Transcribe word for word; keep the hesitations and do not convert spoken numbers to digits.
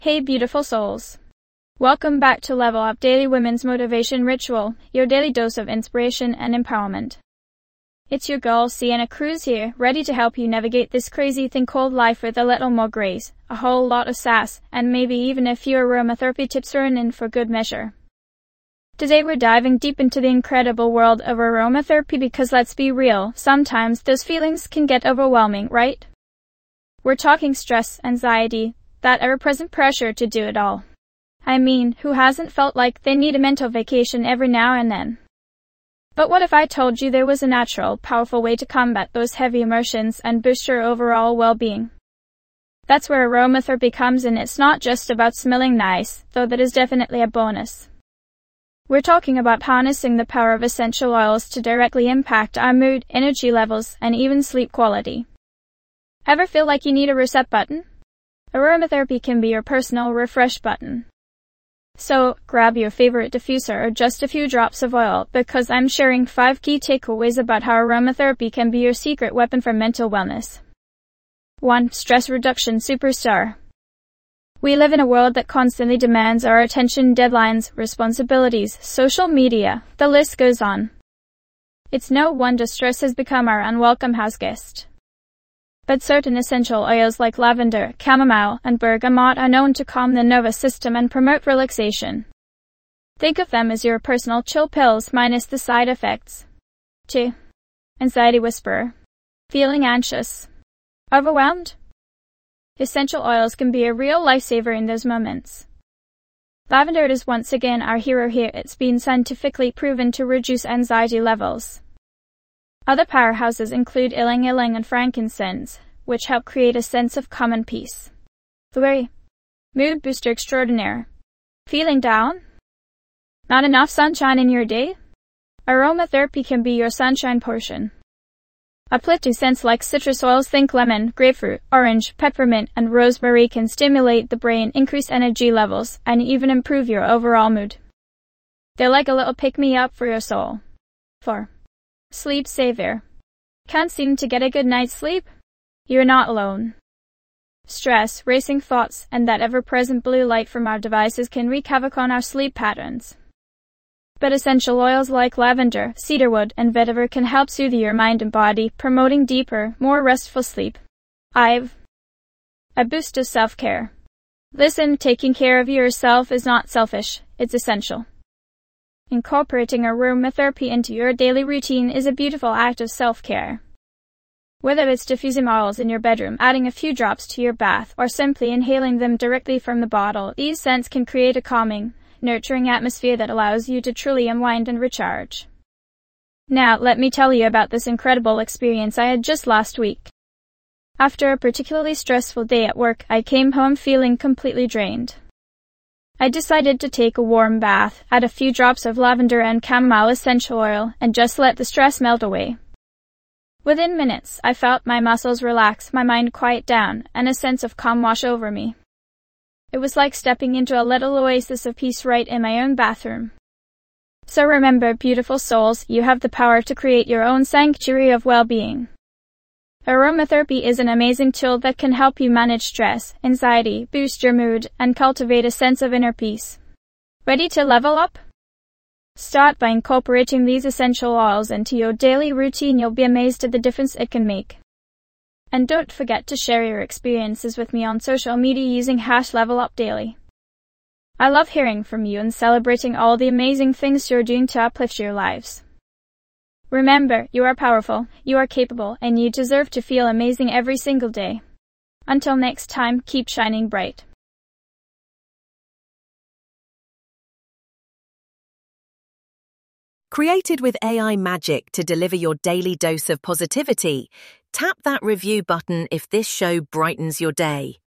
Hey beautiful souls. Welcome back to Level Up Daily Women's Motivation Ritual, your daily dose of inspiration and empowerment. It's your girl Sienna Cruz here, ready to help you navigate this crazy thing called life with a little more grace, a whole lot of sass, and maybe even a few aromatherapy tips thrown in for good measure. Today we're diving deep into the incredible world of aromatherapy because let's be real, sometimes those feelings can get overwhelming, right? We're talking stress, anxiety, that ever-present pressure to do it all. I mean, who hasn't felt like they need a mental vacation every now and then? But what if I told you there was a natural, powerful way to combat those heavy emotions and boost your overall well-being? That's where aromatherapy comes in. It's not just about smelling nice, though that is definitely a bonus. We're talking about harnessing the power of essential oils to directly impact our mood, energy levels, and even sleep quality. Ever feel like you need a reset button? Aromatherapy can be your personal refresh button. So, grab your favorite diffuser or just a few drops of oil, because I'm sharing five key takeaways about how aromatherapy can be your secret weapon for mental wellness. one. Stress reduction superstar. We live in a world that constantly demands our attention, deadlines, responsibilities, social media, the list goes on. It's no wonder stress has become our unwelcome house guest. But certain essential oils like lavender, chamomile, and bergamot are known to calm the nervous system and promote relaxation. Think of them as your personal chill pills minus the side effects. two. Anxiety whisperer. Feeling anxious? Overwhelmed? Essential oils can be a real lifesaver in those moments. Lavender is once again our hero here. It's been scientifically proven to reduce anxiety levels. Other powerhouses include ylang ylang and frankincense, which help create a sense of calm and peace. three. Mood booster extraordinaire. Feeling down? Not enough sunshine in your day? Aromatherapy can be your sunshine portion. Uplifting scents like citrus oils, think lemon, grapefruit, orange, peppermint, and rosemary can stimulate the brain, increase energy levels, and even improve your overall mood. They're like a little pick-me-up for your soul. four. Sleep savior. Can't seem to get a good night's sleep? You're not alone. Stress, racing thoughts, and that ever-present blue light from our devices can wreak havoc on our sleep patterns. But essential oils like lavender, cedarwood, and vetiver can help soothe your mind and body, promoting deeper, more restful sleep. five. A boost of self-care. Listen, taking care of yourself is not selfish, it's essential. Incorporating aromatherapy into your daily routine is a beautiful act of self-care. Whether it's diffusing oils in your bedroom, adding a few drops to your bath, or simply inhaling them directly from the bottle, these scents can create a calming, nurturing atmosphere that allows you to truly unwind and recharge. Now, let me tell you about this incredible experience I had just last week. After a particularly stressful day at work, I came home feeling completely drained. I decided to take a warm bath, add a few drops of lavender and chamomile essential oil, and just let the stress melt away. Within minutes, I felt my muscles relax, my mind quiet down, and a sense of calm wash over me. It was like stepping into a little oasis of peace right in my own bathroom. So remember, beautiful souls, you have the power to create your own sanctuary of well-being. Aromatherapy is an amazing tool that can help you manage stress, anxiety, boost your mood, and cultivate a sense of inner peace. Ready to level up? Start by incorporating these essential oils into your daily routine. You'll be amazed at the difference it can make. And don't forget to share your experiences with me on social media using hash levelupdaily. I love hearing from you and celebrating all the amazing things you're doing to uplift your lives. Remember, you are powerful, you are capable, and you deserve to feel amazing every single day. Until next time, keep shining bright. Created with A I magic to deliver your daily dose of positivity, tap that review button if this show brightens your day.